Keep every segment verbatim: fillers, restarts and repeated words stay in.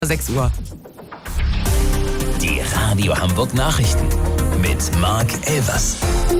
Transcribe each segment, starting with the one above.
sechs Uhr. Die Radio Hamburg Nachrichten mit Marc Elvers.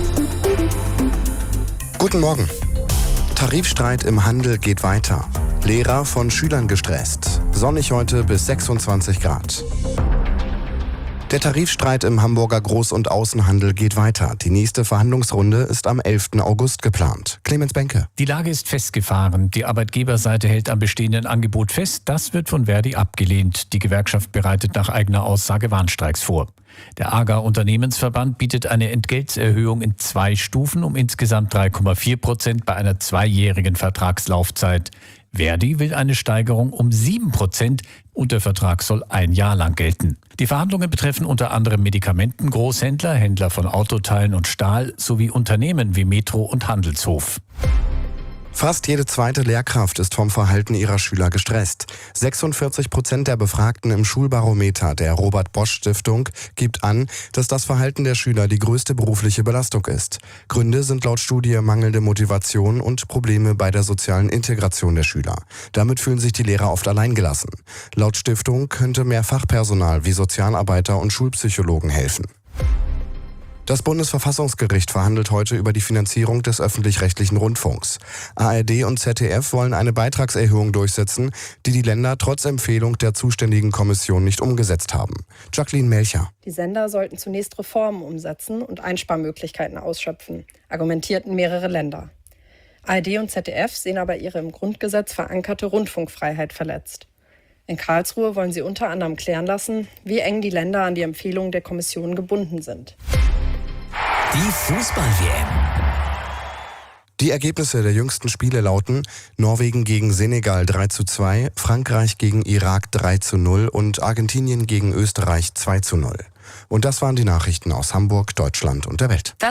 Guten Morgen. Tarifstreit im Handel geht weiter. Lehrer von Schülern gestresst. Sonnig heute bis sechsundzwanzig Grad. Der Tarifstreit im Hamburger Groß- und Außenhandel geht weiter. Die nächste Verhandlungsrunde ist am elften August geplant. Clemens Benke. Die Lage ist festgefahren. Die Arbeitgeberseite hält am bestehenden Angebot fest. Das wird von Verdi abgelehnt. Die Gewerkschaft bereitet nach eigener Aussage Warnstreiks vor. Der A G A-Unternehmensverband bietet eine Entgeltserhöhung in zwei Stufen um insgesamt drei Komma vier Prozent bei einer zweijährigen Vertragslaufzeit. Verdi will eine Steigerung um sieben Prozent und der Vertrag soll ein Jahr lang gelten. Die Verhandlungen betreffen unter anderem Medikamentengroßhändler, Händler von Autoteilen und Stahl sowie Unternehmen wie Metro und Handelshof. Fast jede zweite Lehrkraft ist vom Verhalten ihrer Schüler gestresst. sechsundvierzig Prozent der Befragten im Schulbarometer der Robert-Bosch-Stiftung gibt an, dass das Verhalten der Schüler die größte berufliche Belastung ist. Gründe sind laut Studie mangelnde Motivation und Probleme bei der sozialen Integration der Schüler. Damit fühlen sich die Lehrer oft alleingelassen. Laut Stiftung könnte mehr Fachpersonal wie Sozialarbeiter und Schulpsychologen helfen. Das Bundesverfassungsgericht verhandelt heute über die Finanzierung des öffentlich-rechtlichen Rundfunks. A R D und Z D F wollen eine Beitragserhöhung durchsetzen, die die Länder trotz Empfehlung der zuständigen Kommission nicht umgesetzt haben. Jacqueline Melcher. Die Sender sollten zunächst Reformen umsetzen und Einsparmöglichkeiten ausschöpfen, argumentierten mehrere Länder. A R D und Z D F sehen aber ihre im Grundgesetz verankerte Rundfunkfreiheit verletzt. In Karlsruhe wollen sie unter anderem klären lassen, wie eng die Länder an die Empfehlungen der Kommission gebunden sind. Die Fußball-W M. Die Ergebnisse der jüngsten Spiele lauten: Norwegen gegen Senegal drei zu zwei, Frankreich gegen Irak drei zu null und Argentinien gegen Österreich zwei zu null. Und das waren die Nachrichten aus Hamburg, Deutschland und der Welt.